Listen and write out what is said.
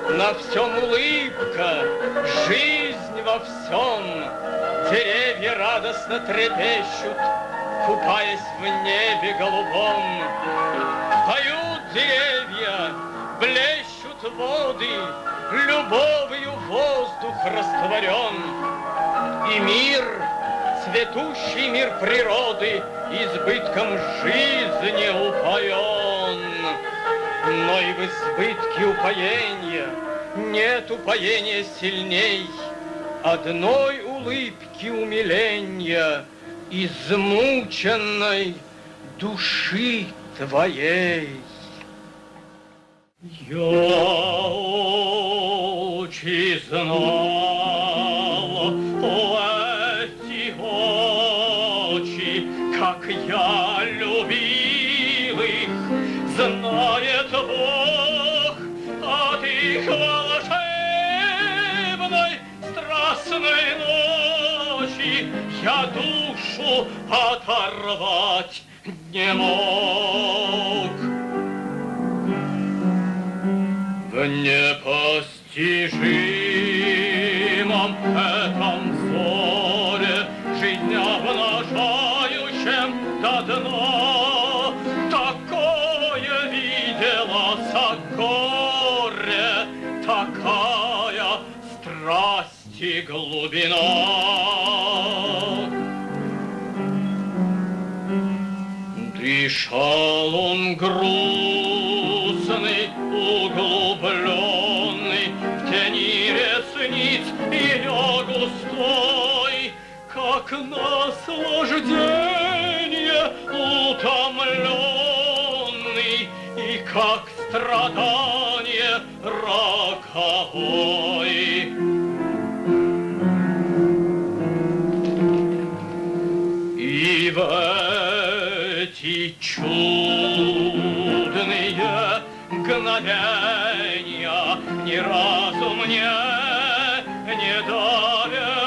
На всем улыбка, жизнь во всем. Деревья радостно трепещут, купаясь в небе голубом. Поют деревья, блещут воды, любовью воздух растворен. И мир, цветущий мир природы, избытком жизни упоен. Но и в избытке упоения нет упоения сильней одной улыбки умиления измученной души твоей. Я очи знала, эти очи, как я любил их, знает Бог от их волшебной страстной ночи. Я душу оторвать не мог. В непостижимом этом зоре, жизнь обнажающем до дна, такое виделось горе, такая страсть и глубина. Дышал он грустный, углубленный, в тени ресниц ее густой, как наслаждение утомленный и как страдание роковой. И в эти чудные мгновения ни разу мне не давят